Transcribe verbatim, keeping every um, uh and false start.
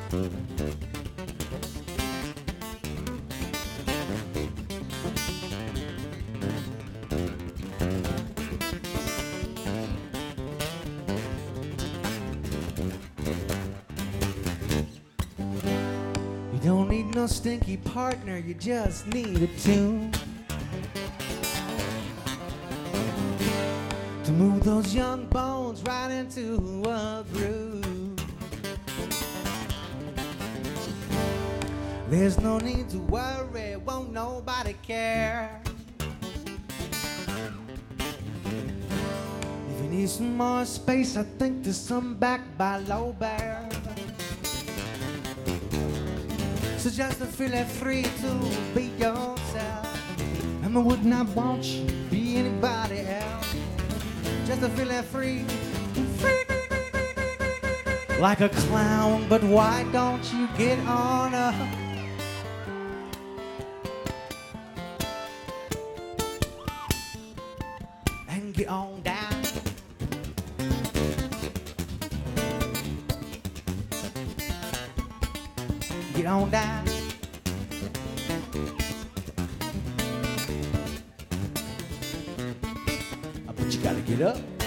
You don't need no stinky partner, you just need a tune to move those young bones right into a groove. There's no need to worry, won't nobody care. If you need some more space, I think there's some back by Low Bear. So just to feel it free to be yourself. And I would not want you to be anybody else. Just to feel it free, free. Like a clown, but why don't you get on up? And get on down. Get on down. But you gotta get up.